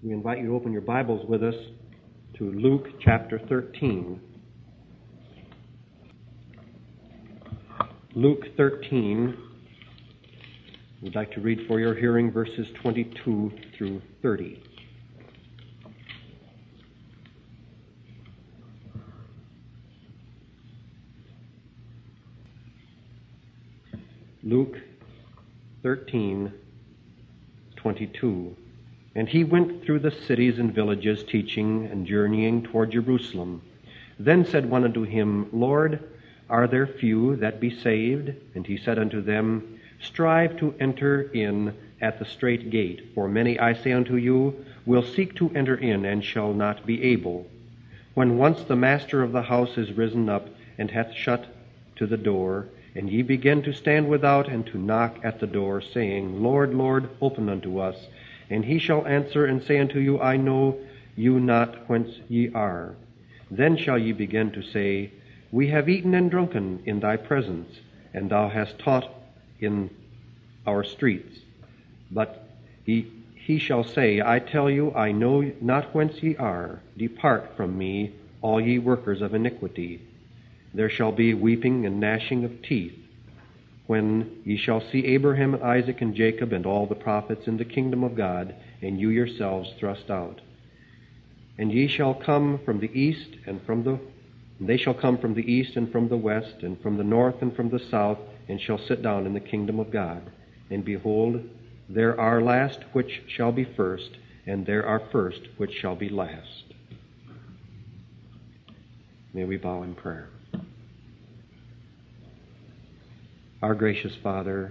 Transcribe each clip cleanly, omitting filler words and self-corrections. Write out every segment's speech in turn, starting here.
We invite you to open your Bibles with us to Luke chapter 13. Luke 13, we'd like to read for your hearing verses 22 through 30. Luke 13, 22. And he went through the cities and villages, teaching and journeying toward Jerusalem. Then said one unto him, Lord, are there few that be saved? And he said unto them, Strive to enter in at the strait gate, for many, I say unto you, will seek to enter in, and shall not be able. When once the master of the house is risen up, and hath shut to the door, and ye begin to stand without, and to knock at the door, saying, Lord, Lord, open unto us. And he shall answer and say unto you, I know you not whence ye are. Then shall ye begin to say, We have eaten and drunken in thy presence, and thou hast taught in our streets. But he shall say, I tell you, I know not whence ye are. Depart from me, all ye workers of iniquity. There shall be weeping and gnashing of teeth, when ye shall see Abraham and Isaac and Jacob and all the prophets in the kingdom of God, and you yourselves thrust out. And ye shall come from the east they shall come from the east and from the west, and from the north and from the south, and shall sit down in the kingdom of God. And behold, there are last which shall be first, and there are first which shall be last. May we bow in prayer. Our gracious Father,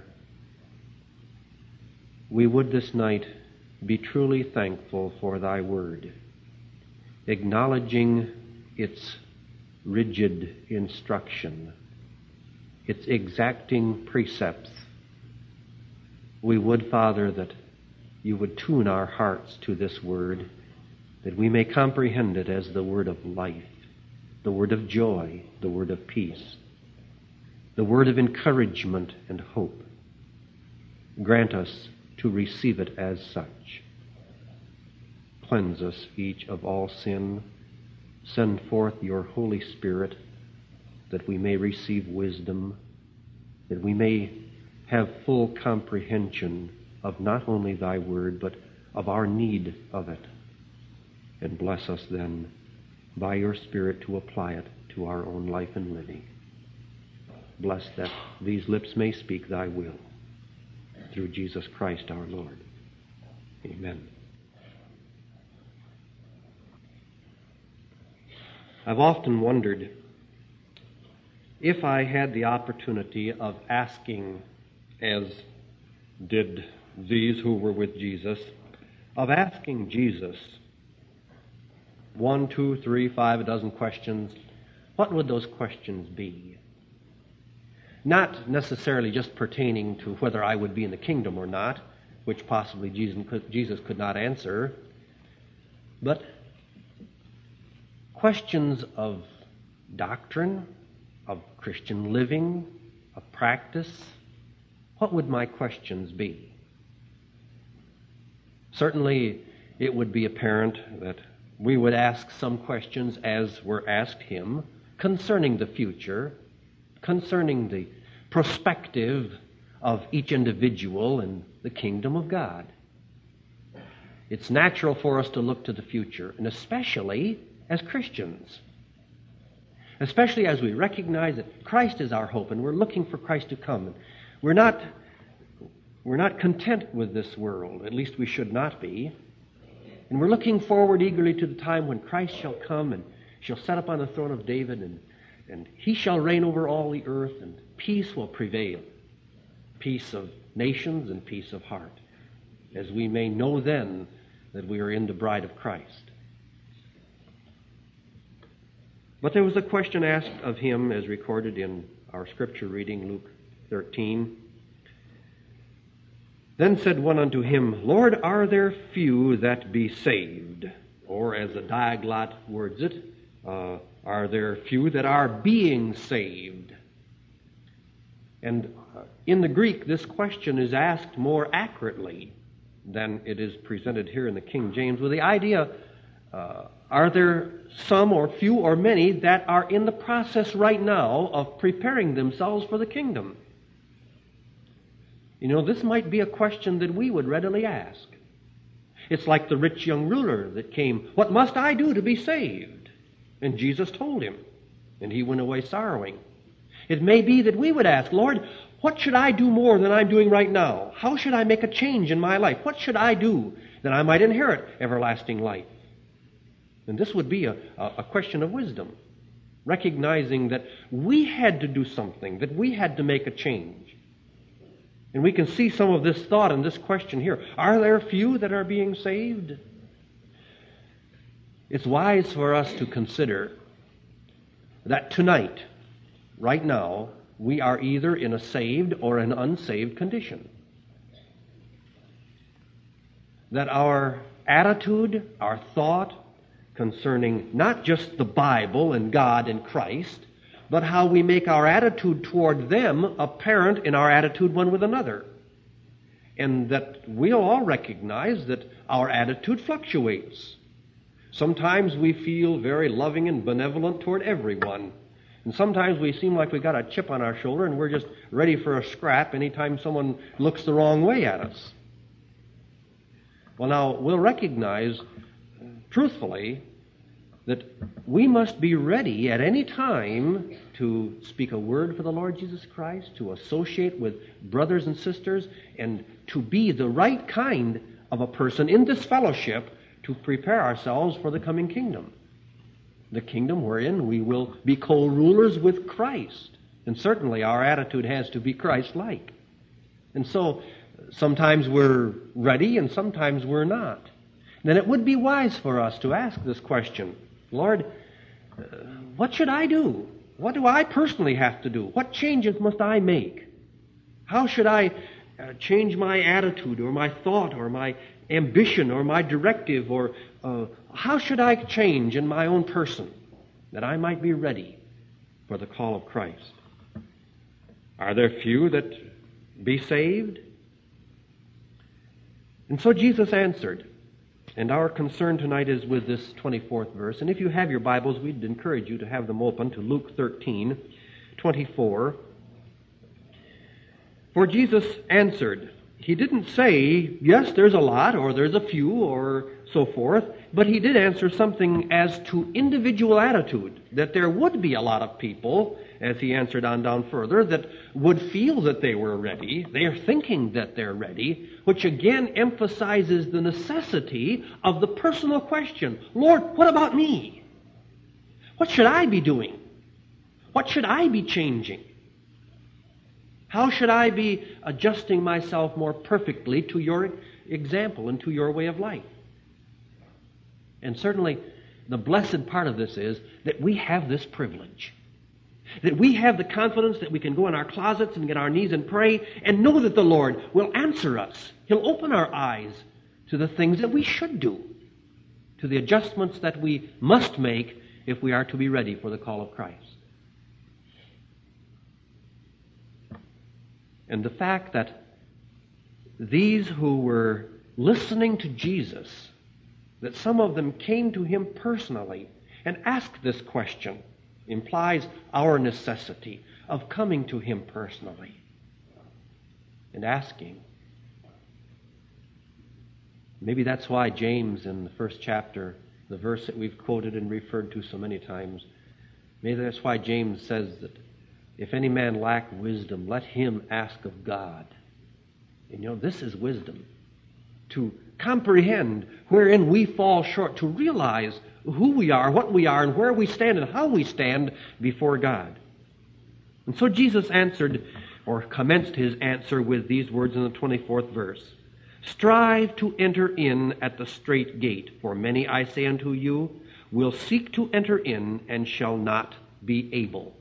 we would this night be truly thankful for thy word, acknowledging its rigid instruction, its exacting precepts. We would, Father, that you would tune our hearts to this word, that we may comprehend it as the word of life, the word of joy, the word of peace, the word of encouragement and hope. Grant us to receive it as such. Cleanse us each of all sin. Send forth your Holy Spirit, that we may receive wisdom, that we may have full comprehension of not only thy word, but of our need of it. And bless us then by your Spirit to apply it to our own life and living. Bless that these lips may speak thy will. Through Jesus Christ our Lord. Amen. I've often wondered if I had the opportunity of asking, as did these who were with Jesus, of asking Jesus 1, 2, 3, 5, a dozen questions, what would those questions be? Not necessarily just pertaining to whether I would be in the kingdom or not, which possibly Jesus could not answer, but questions of doctrine, of Christian living, of practice. What would my questions be? Certainly, it would be apparent that we would ask some questions, as were asked him, concerning the future, concerning the perspective of each individual in the kingdom of God. It's natural for us to look to the future, and especially as Christians, especially as we recognize that Christ is our hope, and we're looking for Christ to come. We're not content with this world, at least we should not be, and we're looking forward eagerly to the time when Christ shall come and shall set up on the throne of David, and he shall reign over all the earth, and peace will prevail. Peace of nations and peace of heart, as we may know then that we are in the bride of Christ. But there was a question asked of him, as recorded in our scripture reading, Luke 13. Then said one unto him, Lord, are there few that be saved? Or, as the Diaglott words it, are there few that are being saved? And in the Greek, this question is asked more accurately. than it is presented here in the King James, with the idea, are there some or few or many that are in the process right now of preparing themselves for the kingdom? You know, this might be a question that we would readily ask. It's like the rich young ruler that came, "What must I do to be saved?" And Jesus told him, and he went away sorrowing. It may be that we would ask, "Lord, what should I do more than I'm doing right now? How should I make a change in my life? What should I do that I might inherit everlasting life?" And this would be a question of wisdom, recognizing that we had to do something, that we had to make a change. And we can see some of this thought in this question here. Are there few that are being saved? It's wise for us to consider that tonight, right now, we are either in a saved or an unsaved condition. That our attitude, our thought concerning not just the Bible and God and Christ, but how we make our attitude toward them apparent in our attitude one with another. And that we'll all recognize that our attitude fluctuates. Sometimes we feel very loving and benevolent toward everyone. And sometimes we seem like we got a chip on our shoulder and we're just ready for a scrap anytime someone looks the wrong way at us. Well, now, we'll recognize truthfully that we must be ready at any time to speak a word for the Lord Jesus Christ, to associate with brothers and sisters, and to be the right kind of a person in this fellowship to prepare ourselves for the coming kingdom. The kingdom wherein we will be co-rulers with Christ. And certainly our attitude has to be Christ-like. And so sometimes we're ready and sometimes we're not. Then it would be wise for us to ask this question, "Lord, what should I do? What do I personally have to do? What changes must I make? How should I change my attitude or my thought or my ambition or my directive, or how should I change in my own person that I might be ready for the call of Christ?" Are there few that be saved? And so Jesus answered. And our concern tonight is with this 24th verse. And if you have your Bibles, we'd encourage you to have them open to Luke 13:24. For Jesus answered. He didn't say, yes, there's a lot, or there's a few, or so forth, but he did answer something as to individual attitude, that there would be a lot of people, as he answered on down further, that would feel that they were ready. They are thinking that they're ready, which again emphasizes the necessity of the personal question, "Lord, what about me? What should I be doing? What should I be changing? How should I be adjusting myself more perfectly to your example and to your way of life?" And certainly the blessed part of this is that we have this privilege. That we have the confidence that we can go in our closets and get on our knees and pray and know that the Lord will answer us. He'll open our eyes to the things that we should do, to the adjustments that we must make if we are to be ready for the call of Christ. And the fact that these who were listening to Jesus, that some of them came to him personally and asked this question, implies our necessity of coming to him personally and asking. Maybe that's why James in the first chapter, the verse that we've quoted and referred to so many times, maybe that's why James says that if any man lack wisdom, let him ask of God. And you know, this is wisdom. To comprehend wherein we fall short, to realize who we are, what we are, and where we stand and how we stand before God. And so Jesus answered, or commenced his answer with these words in the 24th verse. Strive to enter in at the strait gate, for many, I say unto you, will seek to enter in and shall not be able.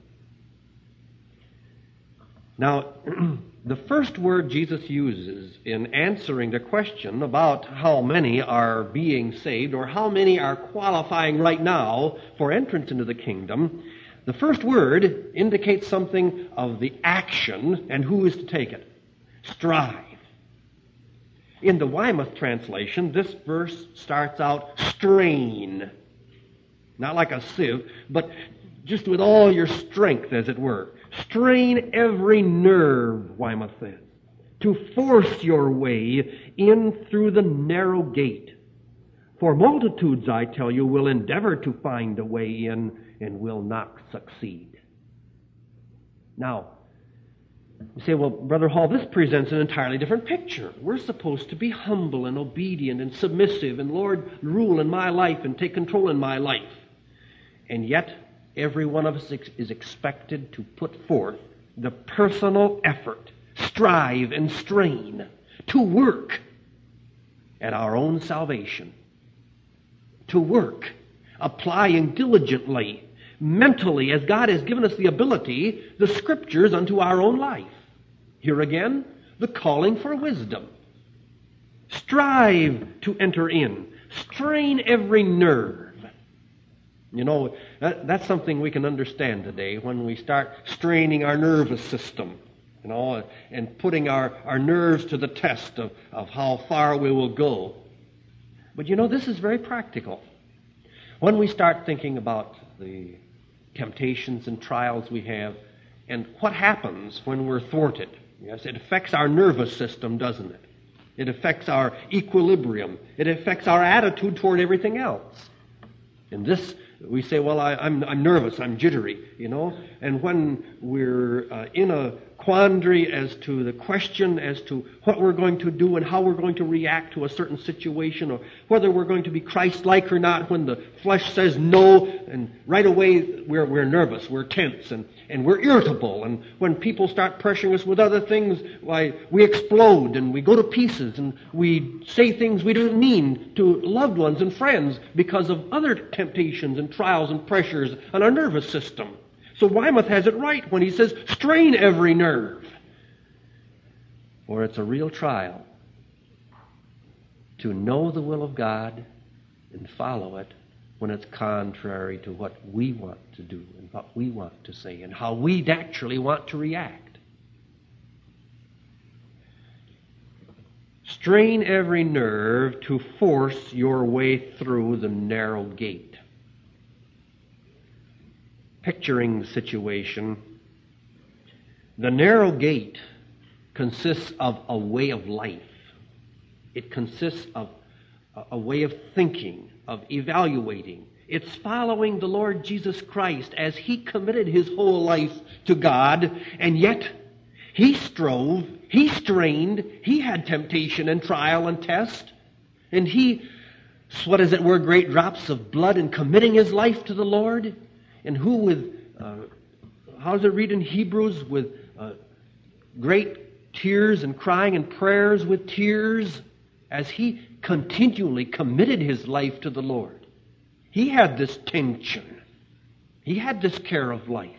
Now, the first word Jesus uses in answering the question about how many are being saved or how many are qualifying right now for entrance into the kingdom, the first word indicates something of the action and who is to take it. Strive. In the Weymouth translation, this verse starts out strain. Not like a sieve, but just with all your strength, as it were. Strain every nerve, Weymouth says, to force your way in through the narrow gate. For multitudes, I tell you, will endeavor to find a way in and will not succeed. Now, you say, well, Brother Hall, this presents an entirely different picture. We're supposed to be humble and obedient and submissive, and Lord, rule in my life and take control in my life. And yet, every one of us is expected to put forth the personal effort, strive and strain to work at our own salvation. To work, applying diligently, mentally, as God has given us the ability, the Scriptures unto our own life. Here again, the calling for wisdom. Strive to enter in. Strain every nerve. You know, that's something we can understand today when we start straining our nervous system, you know, and putting our nerves to the test of how far we will go. But you know, this is very practical. When we start thinking about the temptations and trials we have, and what happens when we're thwarted. Yes, it affects our nervous system, doesn't it? It affects our equilibrium. It affects our attitude toward everything else. And this, we say, well, I'm nervous, I'm jittery, you know. And when we're in a quandary as to the question as to what we're going to do and how we're going to react to a certain situation, or whether we're going to be Christ-like or not, when the flesh says no, and right away we're nervous, we're tense, and we're irritable. And when people start pressuring us with other things, why, we explode and we go to pieces and we say things we don't mean to loved ones and friends because of other temptations and trials and pressures on our nervous system. So Weymouth has it right when he says, strain every nerve. For it's a real trial to know the will of God and follow it when it's contrary to what we want to do and what we want to say and how we naturally want to react. Strain every nerve to force your way through the narrow gate. Picturing the situation, the narrow gate consists of a way of life. It consists of a way of thinking, of evaluating. It's following the Lord Jesus Christ as He committed His whole life to God, and yet He strove, He strained, He had temptation and trial and test, and He sweat, as it were, great drops of blood in committing His life to the Lord. And who with, how does it read in Hebrews, with great tears and crying and prayers with tears, as he continually committed his life to the Lord. He had this tension. He had this care of life.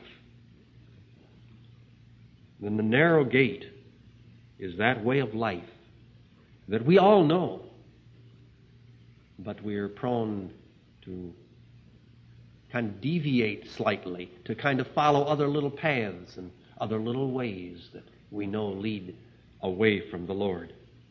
Then the narrow gate is that way of life that we all know, but we are prone to kind of deviate slightly, to kind of follow other little paths and other little ways that we know lead away from the Lord.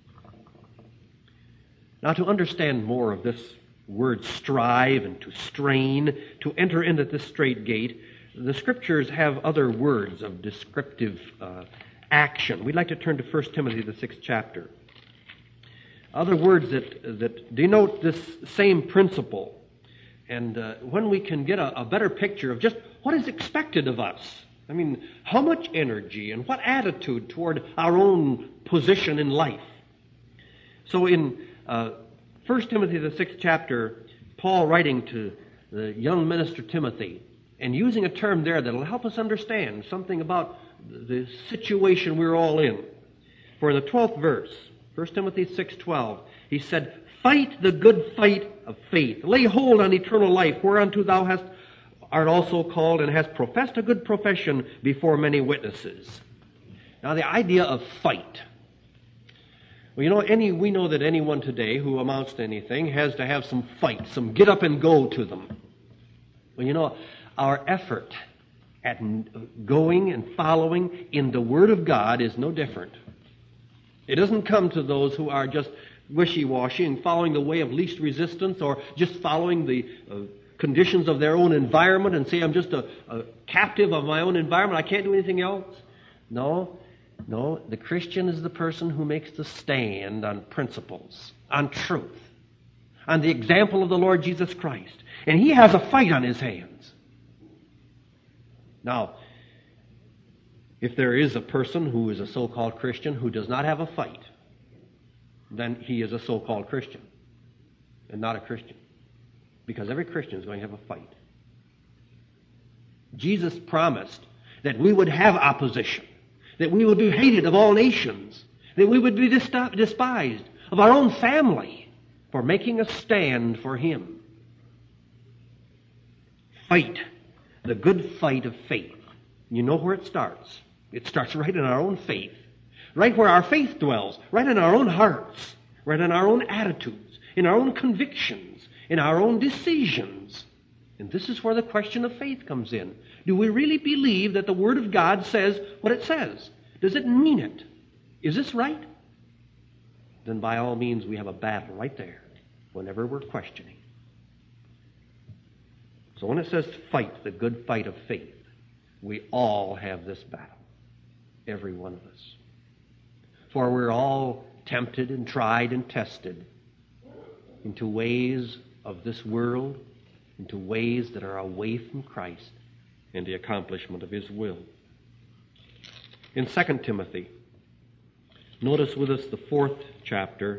Now, to understand more of this word strive and to strain, to enter into this straight gate, the Scriptures have other words of descriptive action. We'd like to turn to 1 Timothy, the 6th chapter. Other words that denote this same principle. And when we can get a better picture of just what is expected of us. I mean, how much energy and what attitude toward our own position in life. So in 1 Timothy, the 6th chapter, Paul writing to the young minister Timothy, and using a term there that will help us understand something about the situation we're all in. For in the 12th verse, 1 Timothy 6:12, he said, "Fight the good fight of faith. Lay hold on eternal life, whereunto thou art also called and hast professed a good profession before many witnesses." Now the idea of fight. Well, you know, we know that anyone today who amounts to anything has to have some fight, some get up and go to them. Well, you know, our effort at going and following in the Word of God is no different. It doesn't come to those who are just wishy-washy and following the way of least resistance, or just following the conditions of their own environment and say, I'm just a captive of my own environment, I can't do anything else. No, the Christian is the person who makes the stand on principles, on truth, on the example of the Lord Jesus Christ. And he has a fight on his hands. Now, if there is a person who is a so-called Christian who does not have a fight, then he is a so-called Christian and not a Christian. Because every Christian is going to have a fight. Jesus promised that we would have opposition, that we would be hated of all nations, that we would be despised of our own family for making a stand for him. Fight the good fight of faith. You know where it starts. It starts right in our own faith, right where our faith dwells, right in our own hearts, right in our own attitudes, in our own convictions, in our own decisions. And this is where the question of faith comes in. Do we really believe that the Word of God says what it says? Does it mean it? Is this right? Then by all means we have a battle right there whenever we're questioning. So when it says fight the good fight of faith, we all have this battle. Every one of us. For we're all tempted and tried and tested into ways of this world, into ways that are away from Christ and the accomplishment of his will. In 2 Timothy, notice with us the 4th chapter,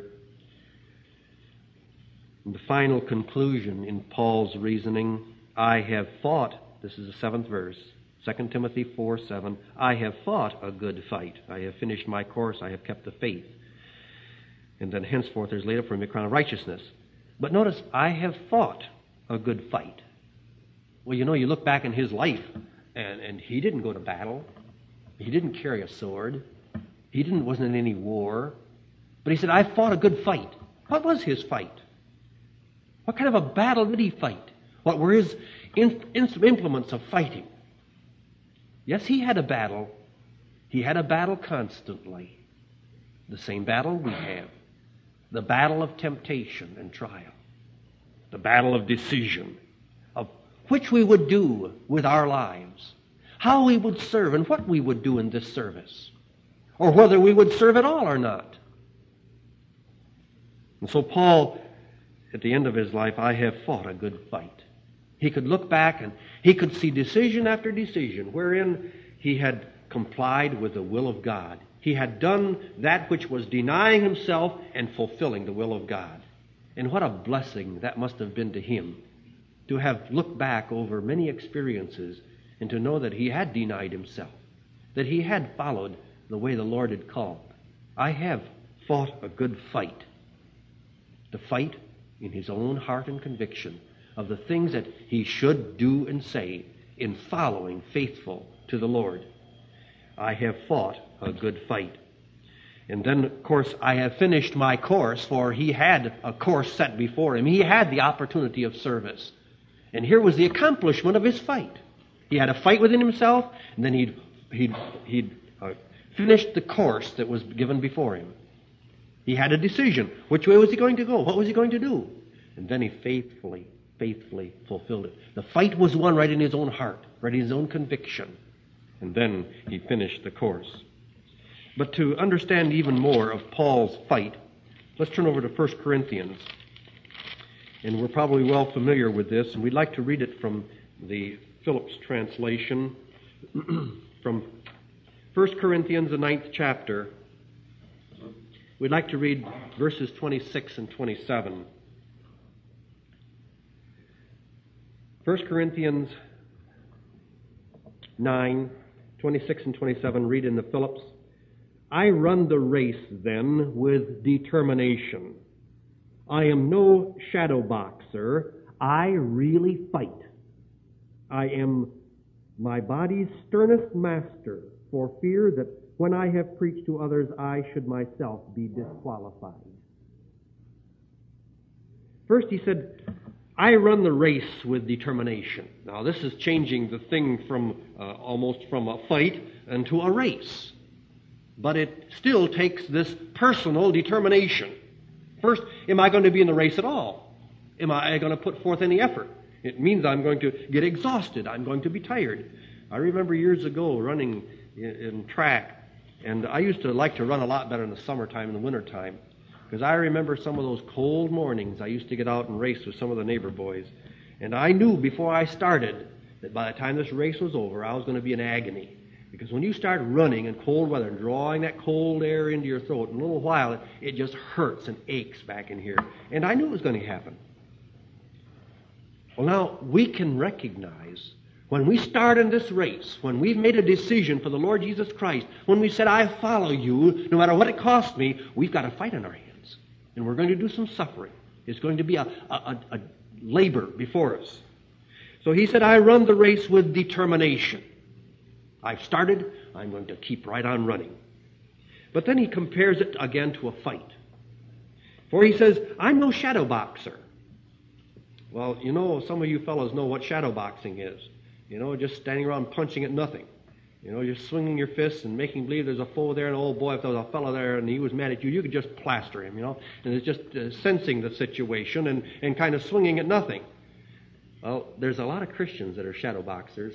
and the final conclusion in Paul's reasoning. I have fought, this is the 7th verse, 2 Timothy 4:7, I have fought a good fight. I have finished my course. I have kept the faith. And then henceforth there's laid up for me a crown of righteousness. But notice, I have fought a good fight. Well, you look back in his life, and he didn't go to battle. He didn't carry a sword. He wasn't in any war. But he said, I fought a good fight. What was his fight? What kind of a battle did he fight? What were his implements of fighting? Yes, he had a battle. He had a battle constantly. The same battle we have. The battle of temptation and trial. The battle of decision. Of which we would do with our lives. How we would serve and what we would do in this service. Or whether we would serve at all or not. And so Paul, at the end of his life, I have fought a good fight. He could look back and he could see decision after decision wherein he had complied with the will of God. He had done that which was denying himself and fulfilling the will of God. And what a blessing that must have been to him to have looked back over many experiences and to know that he had denied himself, that he had followed the way the Lord had called. I have fought a good fight. The fight in his own heart and conviction of the things that he should do and say in following faithful to the Lord. I have fought a good fight. And then, of course, I have finished my course, for he had a course set before him. He had the opportunity of service. And here was the accomplishment of his fight. He had a fight within himself, and then he'd finished the course that was given before him. He had a decision. Which way was he going to go? What was he going to do? And then he faithfully fulfilled it. The fight was won right in his own heart, right in his own conviction. And then he finished the course. But to understand even more of Paul's fight, let's turn over to 1 Corinthians. And we're probably well familiar with this, and we'd like to read it from the Phillips translation from 1 Corinthians, the 9th chapter. We'd like to read verses 26 and 27. 1 Corinthians 9, 26 and 27, read in the Phillips. I run the race, then, with determination. I am no shadow boxer. I really fight. I am my body's sternest master, for fear that when I have preached to others, I should myself be disqualified. First, he said, I run the race with determination. Now, this is changing the thing from almost from a fight into a race. But it still takes this personal determination First, am I going to be in the race at all? Am I going to put forth any effort? It means I'm going to get exhausted. I'm going to be tired. I remember years ago running in track, and I used to like to run a lot better in the summertime and the wintertime, because I remember some of those cold mornings I used to get out and race with some of the neighbor boys. And I knew before I started that by the time this race was over, I was going to be in agony. Because when you start running in cold weather and drawing that cold air into your throat, in a little while it just hurts and aches back in here. And I knew it was going to happen. Well, now, we can recognize when we start in this race, when we've made a decision for the Lord Jesus Christ, when we said, I follow you, no matter what it costs me, we've got a fight on our hands. And we're going to do some suffering. It's going to be a labor before us. So he said, I run the race with determination. I've started, I'm going to keep right on running. But then he compares it again to a fight. For he says, I'm no shadow boxer. Well, you know, some of you fellows know what shadow boxing is. You know, just standing around punching at nothing. You know, you're swinging your fists and making believe there's a foe there, and oh boy, if there was a fellow there and he was mad at you, you could just plaster him, you know. And it's just sensing the situation and kind of swinging at nothing. Well, there's a lot of Christians that are shadow boxers.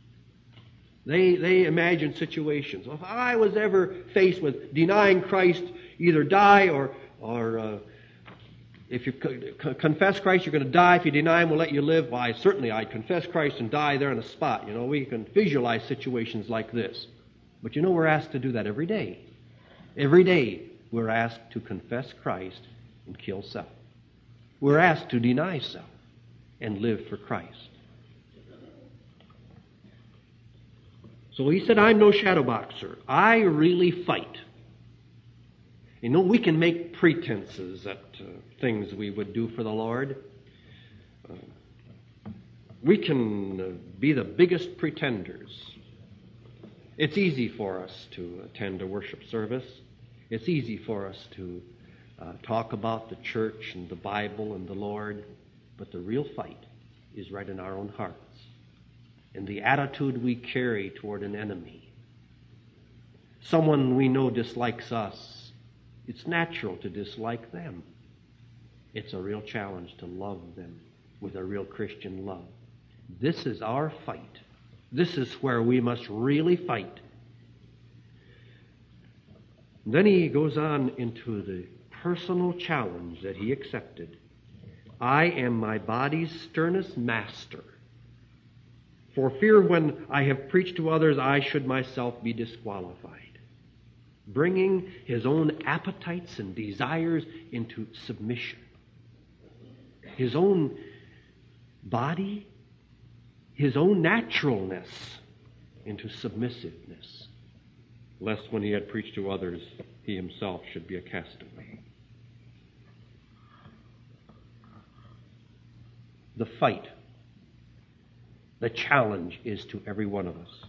They imagine situations. Well, if I was ever faced with denying Christ, either die or if you confess Christ, you're going to die. If you deny Him, we'll let you live. Why, certainly I'd confess Christ and die there on the spot. You know, we can visualize situations like this. But you know, we're asked to do that every day. Every day we're asked to confess Christ and kill self. We're asked to deny self and live for Christ. So he said, I'm no shadow boxer. I really fight. You know, we can make pretenses at things we would do for the Lord. We can be the biggest pretenders. It's easy for us to attend a worship service. It's easy for us to talk about the church and the Bible and the Lord. But the real fight is right in our own hearts. And the attitude we carry toward an enemy. Someone we know dislikes us. It's natural to dislike them. It's a real challenge to love them with a real Christian love. This is our fight. This is where we must really fight. And then he goes on into the personal challenge that he accepted. I am my body's sternest master. For fear when I have preached to others, I should myself be disqualified. Bringing his own appetites and desires into submission. His own body, his own naturalness into submissiveness. Lest when he had preached to others, he himself should be a castaway. The fight, the challenge is to every one of us.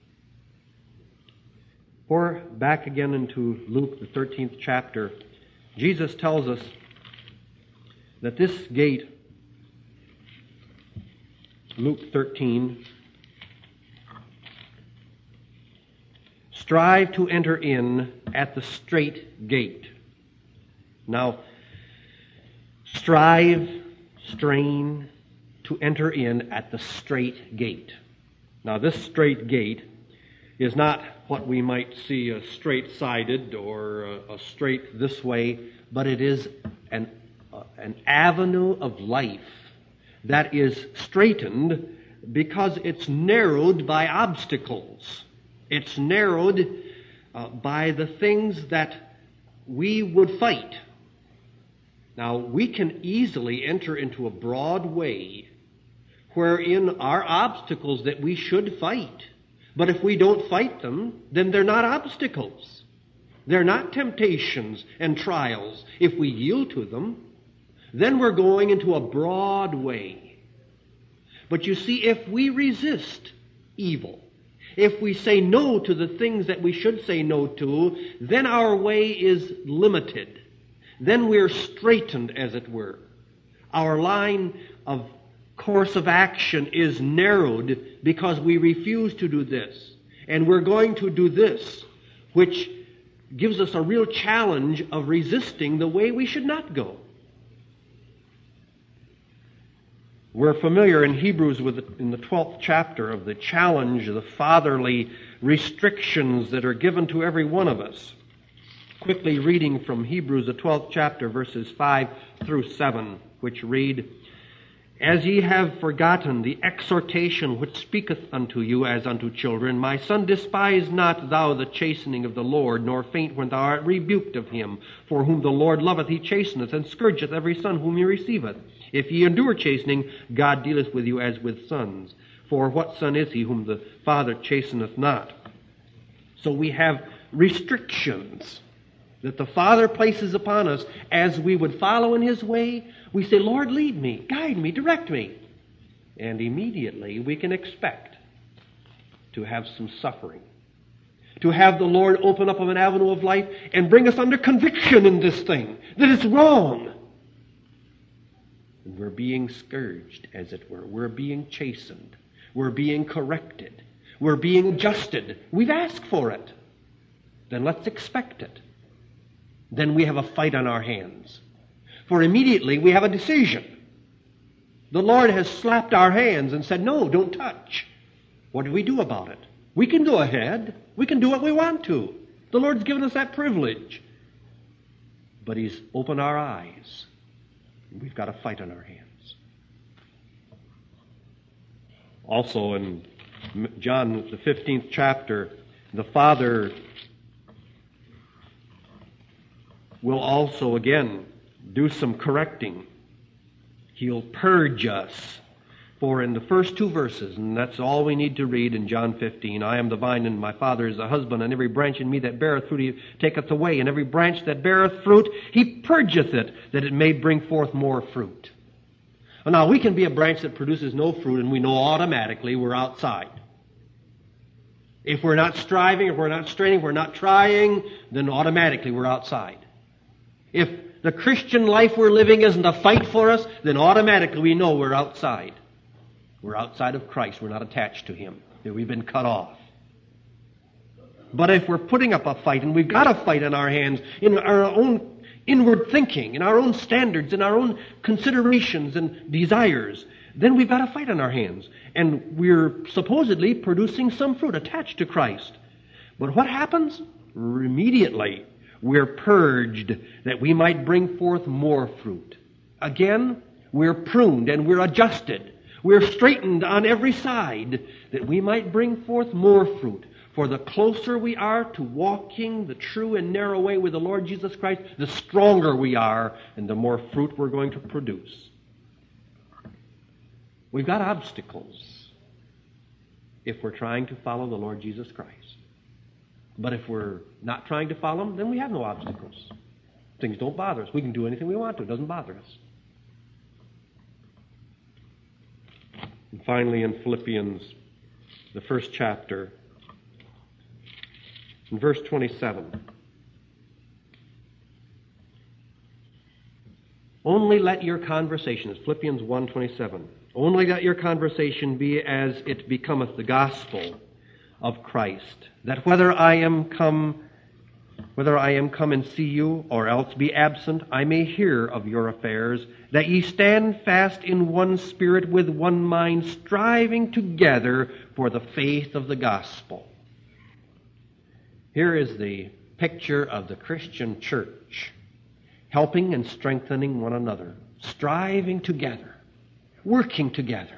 Or back again into Luke, the 13th chapter, Jesus tells us that this gate, Luke 13, strive to enter in at the strait gate. Now, strive, strain, to enter in at the strait gate. Now, this strait gate is not what we might see a straight-sided or a straight this way, but it is an avenue of life that is straightened because it's narrowed by obstacles. It's narrowed by the things that we would fight. Now, we can easily enter into a broad way wherein are obstacles that we should fight. But if we don't fight them, then they're not obstacles. They're not temptations and trials. If we yield to them, then we're going into a broad way. But you see, if we resist evil, if we say no to the things that we should say no to, then our way is limited. Then we're straightened, as it were. Our line of course of action is narrowed because we refuse to do this. And we're going to do this, which gives us a real challenge of resisting the way we should not go. We're familiar in Hebrews in the 12th chapter of the challenge, the fatherly restrictions that are given to every one of us. Quickly reading from Hebrews, the 12th chapter, verses 5 through 7, which read, "As ye have forgotten the exhortation which speaketh unto you as unto children, my son, despise not thou the chastening of the Lord, nor faint when thou art rebuked of him. For whom the Lord loveth he chasteneth, and scourgeth every son whom he receiveth. If ye endure chastening, God dealeth with you as with sons. For what son is he whom the Father chasteneth not?" So we have restrictions that the Father places upon us as we would follow in his way. We say, "Lord, lead me, guide me, direct me." And immediately we can expect to have some suffering, to have the Lord open up an avenue of life and bring us under conviction in this thing, that it's wrong. And we're being scourged, as it were. We're being chastened. We're being corrected. We're being adjusted. We've asked for it. Then let's expect it. Then we have a fight on our hands. For immediately we have a decision. The Lord has slapped our hands and said, "No, don't touch." What do we do about it? We can go ahead. We can do what we want to. The Lord's given us that privilege. But he's opened our eyes. We've got a fight on our hands. Also in John, the 15th chapter, the Father will also again do some correcting. He'll purge us. For in the first two verses, and that's all we need to read in John 15, "I am the vine, and my Father is the husband, and every branch in me that beareth fruit he taketh away, and every branch that beareth fruit he purgeth it, that it may bring forth more fruit." Now, we can be a branch that produces no fruit, and we know automatically we're outside. If we're not striving, if we're not straining, if we're not trying, then automatically we're outside. If the Christian life we're living isn't a fight for us, then automatically we know we're outside. We're outside of Christ. We're not attached to him. We've been cut off. But if we're putting up a fight, and we've got a fight on our hands in our own inward thinking, in our own standards, in our own considerations and desires, then we've got a fight on our hands. And we're supposedly producing some fruit attached to Christ. But what happens? Immediately, we're purged that we might bring forth more fruit. Again, we're pruned and we're adjusted. We're straightened on every side that we might bring forth more fruit. For the closer we are to walking the true and narrow way with the Lord Jesus Christ, the stronger we are and the more fruit we're going to produce. We've got obstacles if we're trying to follow the Lord Jesus Christ. But if we're not trying to follow him, then we have no obstacles. Things don't bother us. We can do anything we want to. It doesn't bother us. And finally, in Philippians, the first chapter, in verse 27, "Only let your conversation," Philippians 1:27, "only let your conversation be as it becometh the gospel of Christ, that whether I am come and see you, or else be absent, I may hear of your affairs, that ye stand fast in one spirit with one mind, striving together for the faith of the gospel." Here is the picture of the Christian church, helping and strengthening one another, striving together, working together,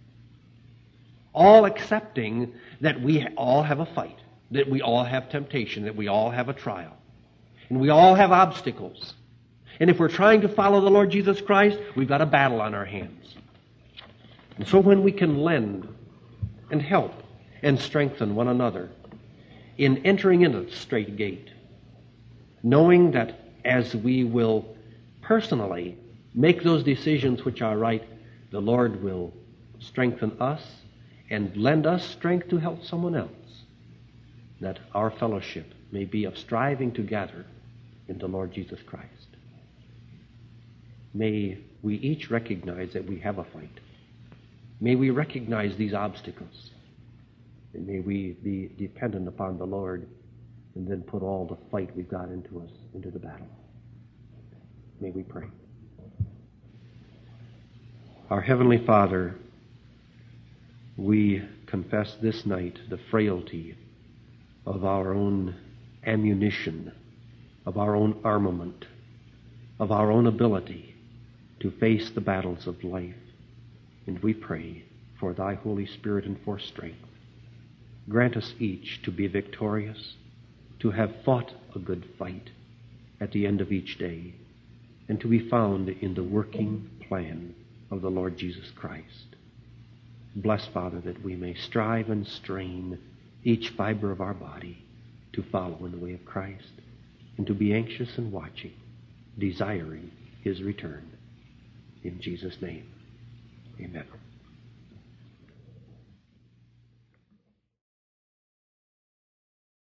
all accepting that we all have a fight, that we all have temptation, that we all have a trial, and we all have obstacles. And if we're trying to follow the Lord Jesus Christ, we've got a battle on our hands. And so when we can lend and help and strengthen one another in entering into the straight gate, knowing that as we will personally make those decisions which are right, the Lord will strengthen us and lend us strength to help someone else, that our fellowship may be of striving together in the Lord Jesus Christ. May we each recognize that we have a fight. May we recognize these obstacles. And may we be dependent upon the Lord and then put all the fight we've got into us into the battle. May we pray. Our Heavenly Father, we confess this night the frailty of our own ammunition, of our own armament, of our own ability to face the battles of life. And we pray for Thy Holy Spirit and for strength. Grant us each to be victorious, to have fought a good fight at the end of each day, and to be found in the working plan of the Lord Jesus Christ. Bless, Father, that we may strive and strain each fiber of our body to follow in the way of Christ, and to be anxious and watching, desiring His return. In Jesus' name, amen.